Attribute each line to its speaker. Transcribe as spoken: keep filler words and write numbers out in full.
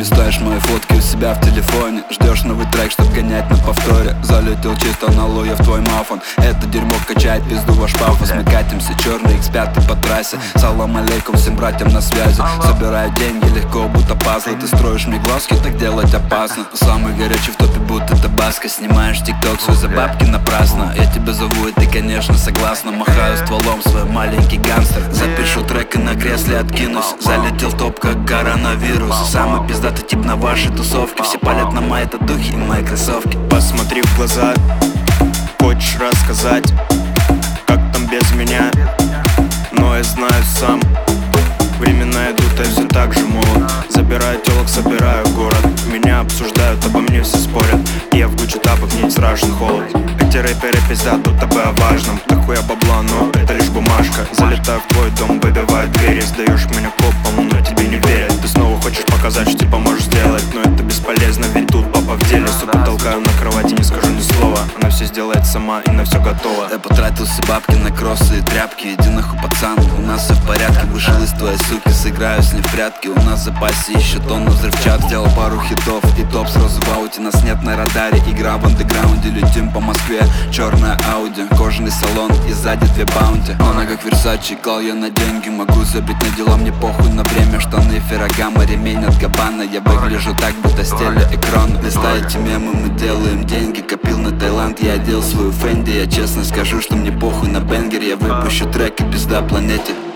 Speaker 1: Листаешь мои фотки у себя в телефоне, ждешь новый трек, чтоб гонять на повторе. Залетел чисто на луя в твой мафон. Это дерьмо качает пизду ваш пафос. Мы катимся, черные икс пять по трассе. Салам алейкум всем братьям на связи. Собираю деньги легко, будто пазлы. Ты строишь мне глазки, так делать опасно. Самый горячий в топе, будто табаско. Снимаешь тикток свой за бабки напрасно. Я тебя зову, и ты, конечно, согласна. Махаю стволом свой маленький гангстер. Запишу трек и на кресле откинусь. Залетел в топ, как коронавирус. Самый пиздатый тип на вашей тусовке. Все палят на мои татухи и мои кроссовки.
Speaker 2: Посмотри в глаза, хочешь рассказать, как там без меня? Но я знаю сам, времена идут, а я все так же молод. Забираю телок, собираю город. Меня обсуждают, обо мне все спорят. Я в Гуччи тапок, мне не страшен холод. Эти рэперы пиздят тут тобой о важном. Такое бабла, но это лишь бумажка. Залетаю в твой дом, выбиваю двери. Сдаешь меня копом, но тебе не верят. Ты снова хочешь показать, что типа можешь сделать, но это бесполезно, ведь тут папа в деле. Сука, толкаю на кровати, не скажу ни слова. Она все сделает сама и на все готова.
Speaker 1: Я потратил все бабки на кроссы и тряпки. Иди нахуй, пацан, у нас все в порядке. Вышел из твоей суки, сыграю с ней в прятки. У нас в запасе еще тонна взрывчат. Сделал пару хитов и топ сразу в ауте. Нас нет на радаре, игра в андеграунде. Летим по Москве, черная Ауди. Кожаный салон и сзади две баунти. Она как Версачи, клал я на деньги. Могу забить на дела, мне похуй на время. Штаны Феррагама, ремень от Габбана. Я выгляжу так, будто с телеэкрана. Листаете мемы, мы делаем деньги. Копил на Таиланд, я одел свою Фенди. Я честно скажу, что мне похуй на бенгер. Я выпущу трек и пизда планете.